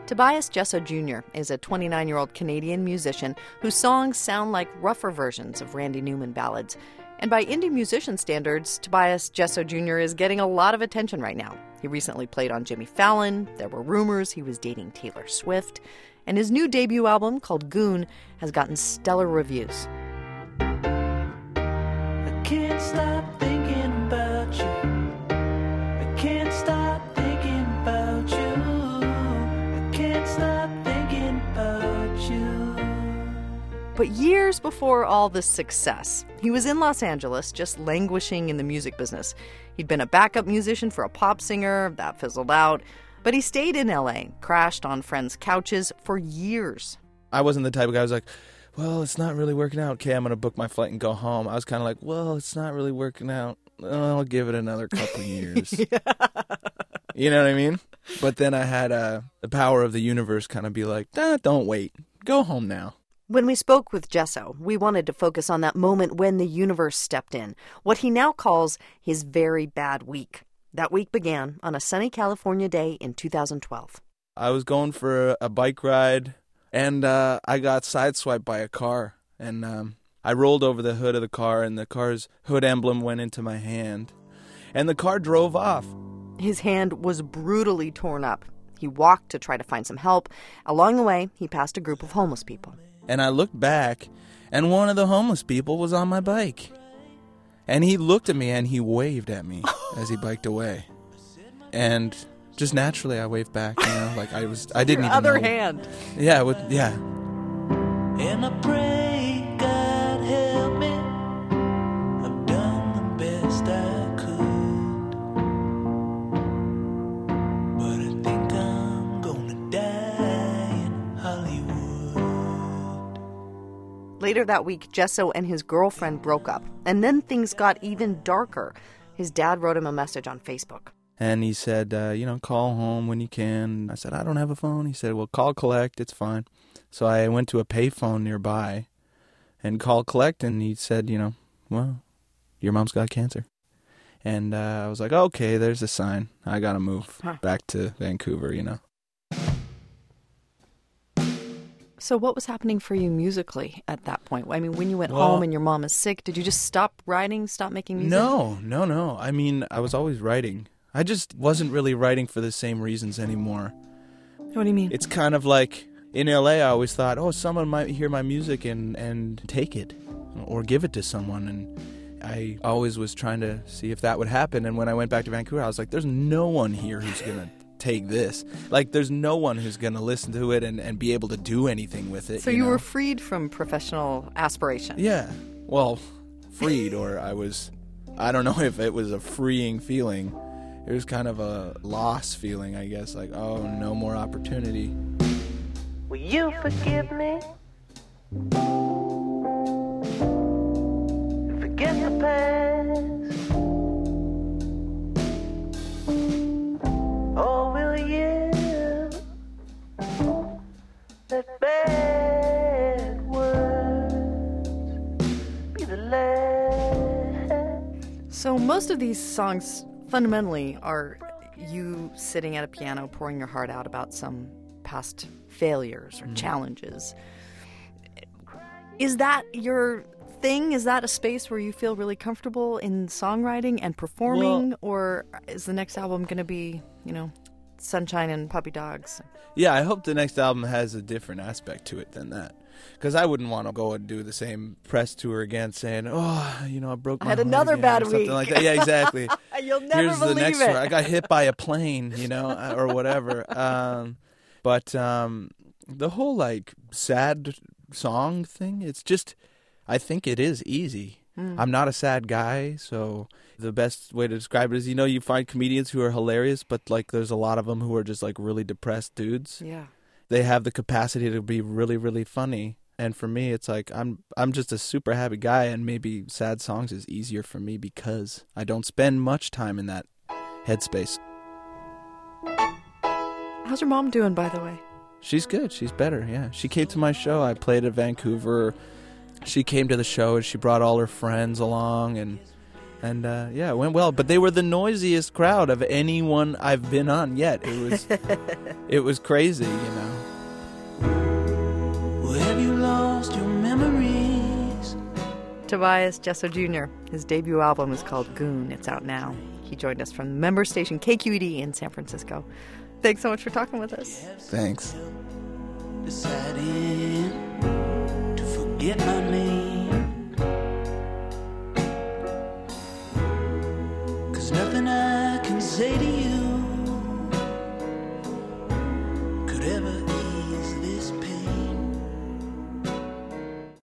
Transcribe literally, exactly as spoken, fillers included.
Tobias Jesso Junior is a twenty-nine-year-old Canadian musician whose songs sound like rougher versions of Randy Newman ballads. And by indie musician standards, Tobias Jesso Junior is getting a lot of attention right now. He recently played on Jimmy Fallon, there were rumors he was dating Taylor Swift, and his new debut album, called Goon, has gotten stellar reviews. I can't stop thinking about you. I can't stop thinking about you. I can't stop thinking about you. But years before all this success, he was in Los Angeles, just languishing in the music business. He'd been a backup musician for a pop singer, that fizzled out. But he stayed in L A, crashed on friends' couches for years. I wasn't the type of guy who was like, well, it's not really working out. Okay, I'm going to book my flight and go home. I was kind of like, well, it's not really working out. I'll give it another couple years. Yeah. You know what I mean? But then I had uh, the power of the universe kind of be like, nah, don't wait. Go home now. When we spoke with Jesso, we wanted to focus on that moment when the universe stepped in, what he now calls his very bad week. That week began on a sunny California day in two thousand twelve. I was going for a bike ride, and uh, I got sideswiped by a car. And um, I rolled over the hood of the car, and the car's hood emblem went into my hand. And the car drove off. His hand was brutally torn up. He walked to try to find some help. Along the way, he passed a group of homeless people. And I looked back, and one of the homeless people was on my bike. And he looked at me, and he waved at me as he biked away. And just naturally, I waved back, you know, like I was, I didn't Your even other know. hand. Yeah, with, yeah. And I pray, God help me. I've done the best I could. But I think I'm gonna die in Hollywood. Later that week, Jesso and his girlfriend broke up, and then things got even darker. His dad wrote him a message on Facebook. And he said, uh, you know, call home when you can. I said, I don't have a phone. He said, well, call collect. It's fine. So I went to a payphone nearby and called collect, and he said, you know, well, your mom's got cancer. And uh, I was like, okay, there's a sign. I got to move huh. back to Vancouver, you know. So what was happening for you musically at that point? I mean, when you went well, home and your mom is sick, did you just stop writing, stop making music? No, no, no. I mean, I was always writing. I just wasn't really writing for the same reasons anymore. What do you mean? It's kind of like in L A, I always thought, oh, someone might hear my music and, and take it or give it to someone. And I always was trying to see if that would happen. And when I went back to Vancouver, I was like, there's no one here who's going to take this. Like, there's no one who's going to listen to it and, and be able to do anything with it. So you, you know? were freed from professional aspiration. Yeah. Well, freed, or I was, I don't know if it was a freeing feeling. It was kind of a loss feeling, I guess. Like, oh, no more opportunity. Will you forgive me? Forget the past. Or will you let bad words be the last? So most of these songs fundamentally are you sitting at a piano pouring your heart out about some past failures or mm. challenges. Is that your thing? Is that a space where you feel really comfortable in songwriting and performing? Well, or is the next album going to be, you know, sunshine and puppy dogs? Yeah, I hope the next album has a different aspect to it than that. Because I wouldn't want to go and do the same press tour again saying, oh, you know, I broke my I had heart another again, bad or something week. like that. Yeah, exactly. You'll never Here's believe the next it. one. I got hit by a plane, you know, or whatever. Um, but um, the whole, like, sad song thing, it's just, I think it is easy. Mm. I'm not a sad guy, so the best way to describe it is, you know, you find comedians who are hilarious, but, like, there's a lot of them who are just, like, really depressed dudes. Yeah. They have the capacity to be really, really funny. And for me, it's like I'm I'm just a super happy guy, and maybe sad songs is easier for me because I don't spend much time in that headspace. How's your mom doing, by the way? She's good. She's better, yeah. She came to my show. I played at Vancouver. She came to the show, and she brought all her friends along, and And uh, yeah, it went well. But they were the noisiest crowd of anyone I've been on yet. It was, it was crazy, you know. Well, have you lost your memories? Tobias Jesso Junior His debut album is called Goon. It's out now. He joined us from the member station K Q E D in San Francisco. Thanks so much for talking with us. Thanks. Deciding to forget my name, 'cause nothing I can say to you